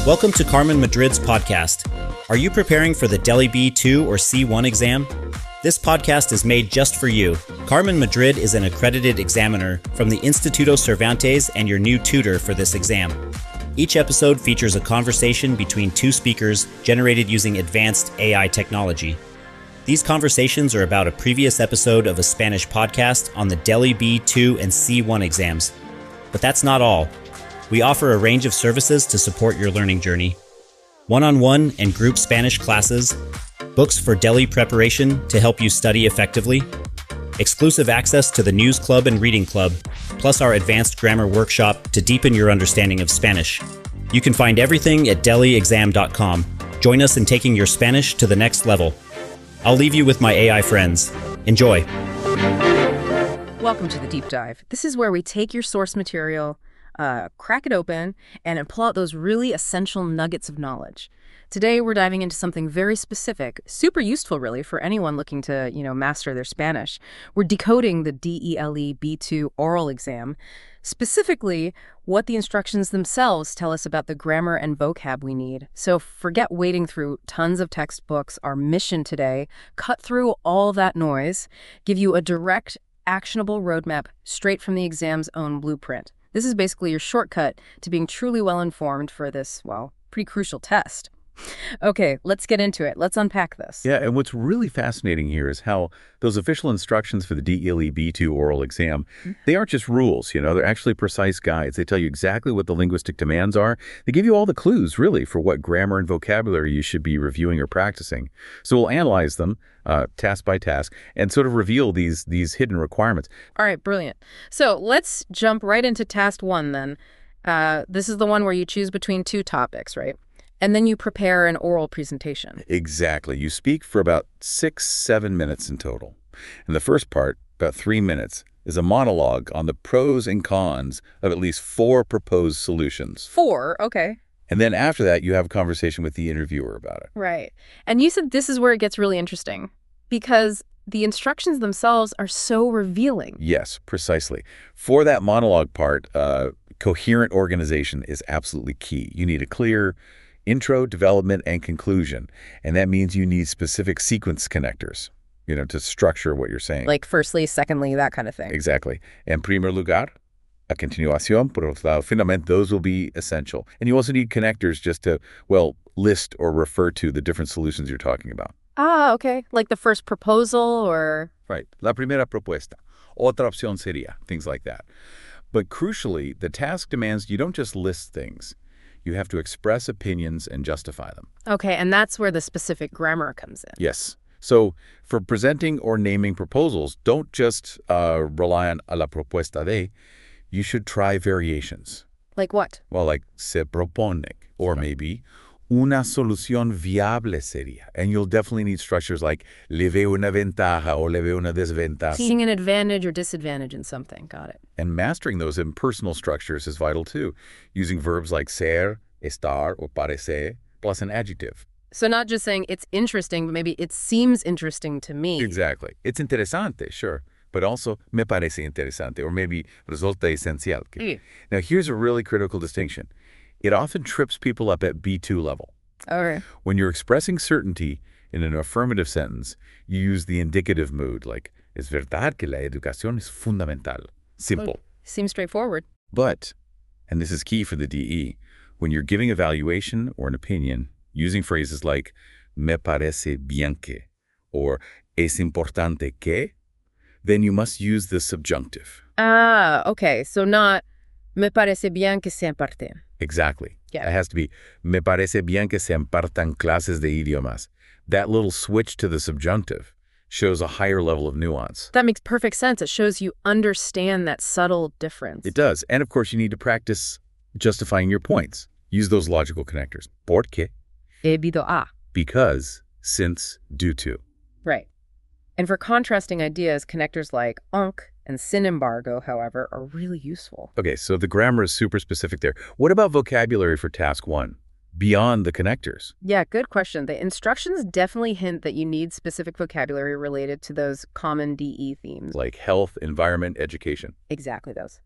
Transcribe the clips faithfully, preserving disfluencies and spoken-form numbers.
Welcome to Carmen Madrid's podcast. Are you preparing for the Delhi B two or C one exam? This podcast is made just for you. Carmen Madrid is an accredited examiner from the Instituto Cervantes and your new tutor for this exam. Each episode features a conversation between two speakers generated using advanced A I technology. These conversations are about a previous episode of a Spanish podcast on the Delhi B two and C one exams. But that's not all. We offer a range of services to support your learning journey. One-on-one and group Spanish classes, books for Delhi preparation to help you study effectively, exclusive access to the News Club and Reading Club, plus our advanced grammar workshop to deepen your understanding of Spanish. You can find everything at delhi exam dot com. Join us in taking your Spanish to the next level. I'll leave you with my A I friends. Enjoy. Welcome to the Deep Dive. This is where we take your source material, uh, crack it open, and pull out those really essential nuggets of knowledge. Today, we're diving into something very specific, super useful, really, for anyone looking to, you know, master their Spanish. We're decoding the D E L E B two oral exam, specifically what the instructions themselves tell us about the grammar and vocab we need. So forget wading through tons of textbooks. Our mission today, cut through all that noise, give you a direct, actionable roadmap straight from the exam's own blueprint. This is basically your shortcut to being truly well-informed for this, well, pretty crucial test. Okay, let's get into it. Let's unpack this. Yeah, and what's really fascinating here is how those official instructions for the D E L E B two oral exam, mm-hmm. they aren't just rules, you know, they're actually precise guides. They tell you exactly what the linguistic demands are. They give you all the clues, really, for what grammar and vocabulary you should be reviewing or practicing. So we'll analyze them uh, task by task and sort of reveal these, these hidden requirements. All right, brilliant. So let's jump right into task one then. Uh, this is the one where you choose between two topics, right? And then you prepare an oral presentation. Exactly. You speak for about six, seven minutes in total. And the first part, about three minutes, is a monologue on the pros and cons of at least four proposed solutions. Four? Okay. And then after that, you have a conversation with the interviewer about it. Right. And you said this is where it gets really interesting, because the instructions themselves are so revealing. Yes, precisely. For that monologue part, uh, coherent organization is absolutely key. You need a clear intro, development, and conclusion. And that means you need specific sequence connectors, you know, to structure what you're saying. Like firstly, secondly, that kind of thing. Exactly. En primer lugar, a continuación, por otro lado, finalmente, those will be essential. And you also need connectors just to, well, list or refer to the different solutions you're talking about. Ah, okay. Like the first proposal or... Right. La primera propuesta. Otra opción sería. Things like that. But crucially, the task demands you don't just list things. You have to express opinions and justify them. Okay, and that's where the specific grammar comes in. Yes. So for presenting or naming proposals, don't just uh, rely on a la propuesta de. You should try variations. Like what? Well, like se propone, or sure. maybe una solución viable sería. And you'll definitely need structures like le veo una ventaja or le veo una desventaja. Seeing an advantage or disadvantage in something. Got it. And mastering those impersonal structures is vital too, using verbs like ser, estar, or parecer, plus an adjective. So not just saying it's interesting, but maybe it seems interesting to me. Exactly. It's interesante, sure. But also, me parece interesante, or maybe resulta esencial. Mm. Now, here's a really critical distinction. It often trips people up at B two level. Okay. When you're expressing certainty in an affirmative sentence, you use the indicative mood, like, es verdad que la educación es fundamental. Simple. Well, seems straightforward. But, and this is key for the D E, when you're giving evaluation or an opinion, using phrases like me parece bien que or es importante que, then you must use the subjunctive. Ah, okay. So not me parece bien que se imparten. Exactly. Yeah. It has to be me parece bien que se impartan clases de idiomas. That little switch to the subjunctive shows a higher level of nuance. That makes perfect sense. It shows you understand that subtle difference. It does. And of course, you need to practice justifying your points. Use those logical connectors. Porque. Debido a. Because, since, due to. Right. And for contrasting ideas, connectors like aunque and sin embargo, however, are really useful. Okay, so the grammar is super specific there. What about vocabulary for task one, beyond the connectors? Yeah, good question. The instructions definitely hint that you need specific vocabulary related to those common D E themes. Like health, environment, education. Exactly those.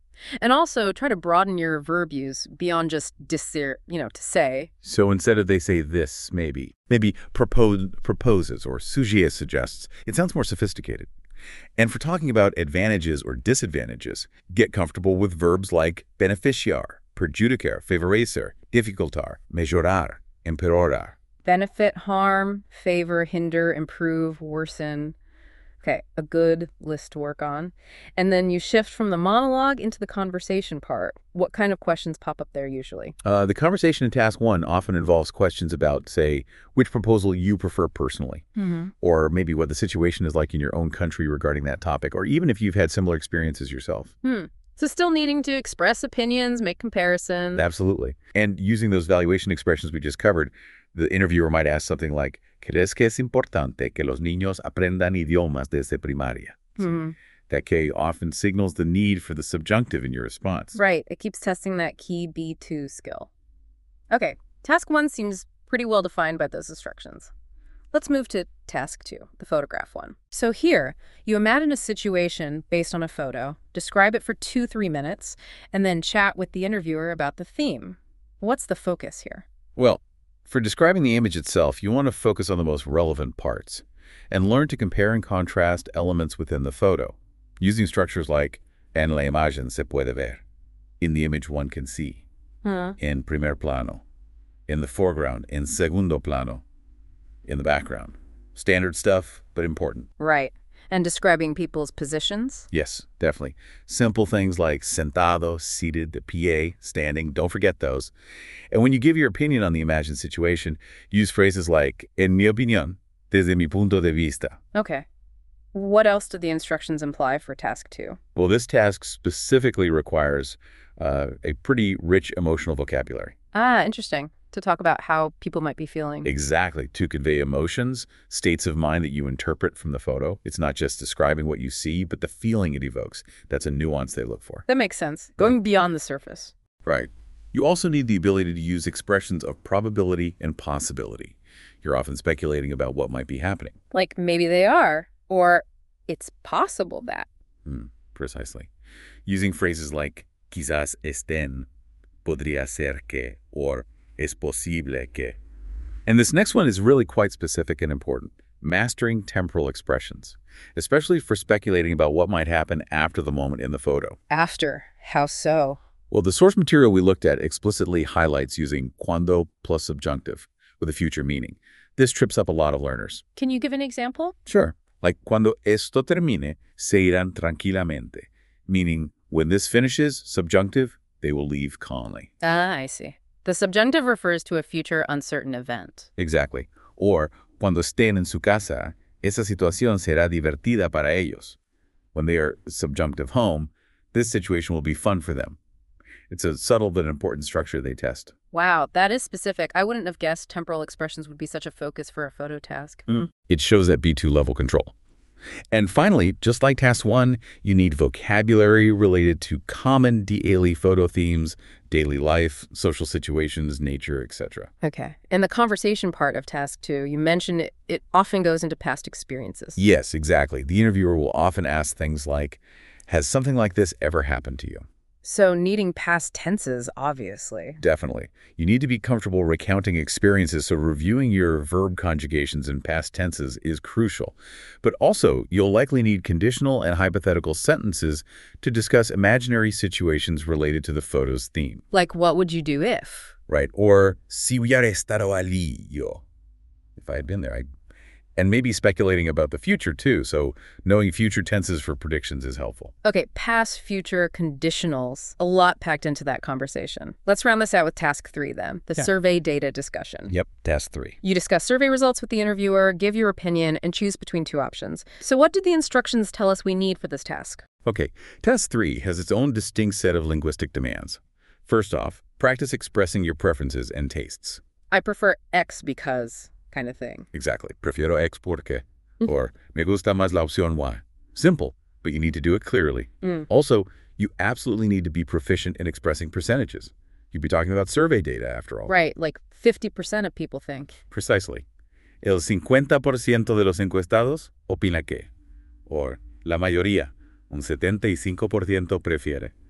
And also try to broaden your verb use beyond just disir, you know, to say. So instead of they say this, maybe, maybe propose, proposes or suggest suggests, it sounds more sophisticated. And for talking about advantages or disadvantages, get comfortable with verbs like beneficiar, perjudicar, favorecer, dificultar, mejorar, empeorar. Benefit, harm, favor, hinder, improve, worsen. Okay, a good list to work on. And then you shift from the monologue into the conversation part. What kind of questions pop up there usually? Uh, the conversation in task one often involves questions about, say, which proposal you prefer personally, Mm-hmm. or maybe what the situation is like in your own country regarding that topic, or even if you've had similar experiences yourself. Hmm. So still needing to express opinions, make comparisons. Absolutely. And using those valuation expressions we just covered, the interviewer might ask something like, ¿Crees que es importante que los niños aprendan idiomas desde primaria? Hmm. That K often signals the need for the subjunctive in your response. Right, it keeps testing that key B two skill. Okay, task one seems pretty well defined by those instructions. Let's move to task two, the photograph one. So here, you imagine a situation based on a photo, describe it for two, three minutes, and then chat with the interviewer about the theme. What's the focus here? Well, for describing the image itself, you want to focus on the most relevant parts and learn to compare and contrast elements within the photo, using structures like en la imagen se puede ver, in the image one can see, Huh. en primer plano, in the foreground, en segundo plano, in the background. Standard stuff, but important. Right, and describing people's positions? Yes, definitely. Simple things like sentado, seated, de pie, standing, don't forget those. And when you give your opinion on the imagined situation, use phrases like, en mi opinión, desde mi punto de vista. Okay. What else do the instructions imply for task two? Well, this task specifically requires uh, a pretty rich emotional vocabulary. Ah, interesting. To talk about how people might be feeling. Exactly, to convey emotions, states of mind that you interpret from the photo. It's not just describing what you see, but the feeling it evokes. That's a nuance they look for. That makes sense. Going beyond the surface. Right. You also need the ability to use expressions of probability and possibility. You're often speculating about what might be happening. Like maybe they are, or it's possible that. Hmm, precisely. Using phrases like quizás estén, podría ser que, or es posible que. And this next one is really quite specific and important. Mastering temporal expressions, especially for speculating about what might happen after the moment in the photo. After. How so? Well, the source material we looked at explicitly highlights using cuando plus subjunctive with a future meaning. This trips up a lot of learners. Can you give an example? Sure. Like, cuando esto termine, se irán tranquilamente. Meaning, when this finishes, subjunctive, they will leave calmly. Ah, I see. The subjunctive refers to a future uncertain event. Exactly. Or, cuando estén en su casa, esa situación será divertida para ellos. When they are subjunctive home, this situation will be fun for them. It's a subtle but important structure they test. Wow, that is specific. I wouldn't have guessed temporal expressions would be such a focus for a photo task. Mm. It shows that B two level control. And finally, just like task one, you need vocabulary related to common D A L E photo themes, daily life, social situations, nature, et cetera. Okay. In the conversation part of task two, you mentioned it, it often goes into past experiences. Yes, exactly. The interviewer will often ask things like, has something like this ever happened to you? So needing past tenses, obviously. Definitely. You need to be comfortable recounting experiences, so reviewing your verb conjugations in past tenses is crucial. But also, you'll likely need conditional and hypothetical sentences to discuss imaginary situations related to the photo's theme. Like, what would you do if? Right. Or, si hubiera estado allí yo. If I had been there, I'd... And maybe speculating about the future, too, so knowing future tenses for predictions is helpful. Okay, past, future, conditionals. A lot packed into that conversation. Let's round this out with task three, then, the Yeah. survey data discussion. Yep, task three. You discuss survey results with the interviewer, give your opinion, and choose between two options. So what did the instructions tell us we need for this task? Okay, task three has its own distinct set of linguistic demands. First off, practice expressing your preferences and tastes. I prefer X because... kind of thing. Exactly. Prefiero X porque. Or, me gusta más la opción Y. Simple, but you need to do it clearly. Mm. Also, you absolutely need to be proficient in expressing percentages. You'd be talking about survey data, after all. Right, like fifty percent of people think. Precisely. El cincuenta por ciento de los encuestados opina que. Or, la mayoría, un setenta y cinco por ciento prefiere.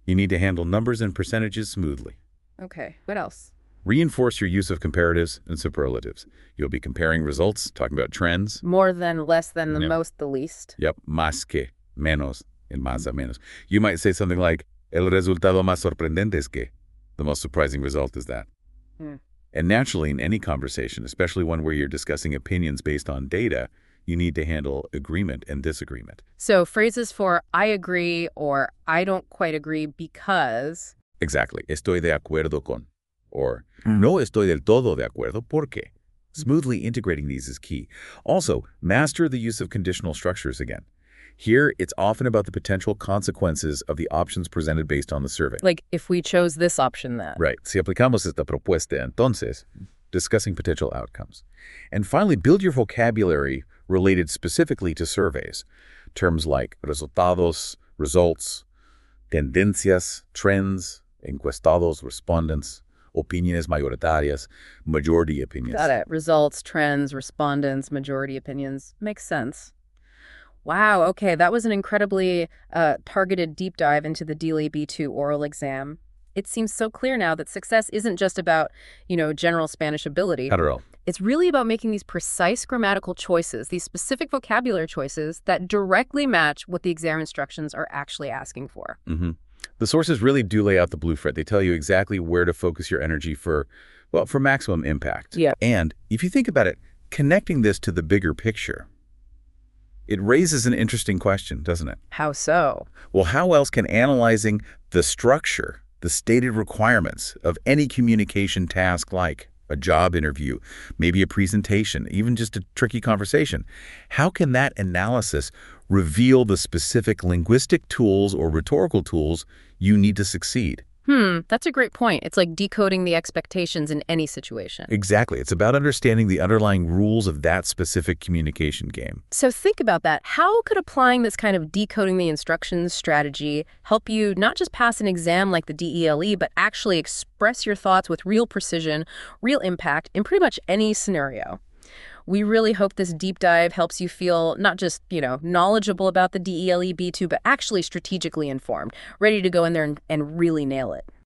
You need to handle numbers and percentages smoothly. Okay, what else? Reinforce your use of comparatives and superlatives. You'll be comparing results, talking about trends. More than, less than, the Yep. most, the least. Yep, más que, menos, and más a menos. You might say something like, el resultado más sorprendente es que. The most surprising result is that. Hmm. And naturally, in any conversation, especially one where you're discussing opinions based on data, you need to handle agreement and disagreement. So phrases for I agree or I don't quite agree because... Exactly. Estoy de acuerdo con. Or, no estoy del todo de acuerdo porque. Smoothly integrating these is key. Also, master the use of conditional structures again. Here, it's often about the potential consequences of the options presented based on the survey. Like, if we chose this option, then. Right. Si aplicamos esta propuesta, entonces, discussing potential outcomes. And finally, build your vocabulary related specifically to surveys. Terms like resultados, results, tendencias, trends, encuestados, respondents, opiniones mayoritarias, majority opinions. Got it. Results, trends, respondents, majority opinions. Makes sense. Wow, okay, that was an incredibly uh, targeted deep dive into the D L E B two oral exam. It seems so clear now that success isn't just about, you know, general Spanish ability. Not at all. It's really about making these precise grammatical choices, these specific vocabulary choices that directly match what the exam instructions are actually asking for. Mm-hmm. The sources really do lay out the blueprint. They tell you exactly where to focus your energy for, well, for maximum impact. Yeah. And if you think about it, connecting this to the bigger picture, it raises an interesting question, doesn't it? How so? Well, how else can analyzing the structure, the stated requirements of any communication task like a job interview, maybe a presentation, even just a tricky conversation, how can that analysis reveal the specific linguistic tools or rhetorical tools you need to succeed? Hmm, that's a great point. It's like decoding the expectations in any situation. Exactly. It's about understanding the underlying rules of that specific communication game. So think about that. How could applying this kind of decoding the instructions strategy help you not just pass an exam like the D E L E, but actually express your thoughts with real precision, real impact in pretty much any scenario? We really hope this deep dive helps you feel not just, you know, knowledgeable about the D E L E B two, but actually strategically informed, ready to go in there and, and really nail it.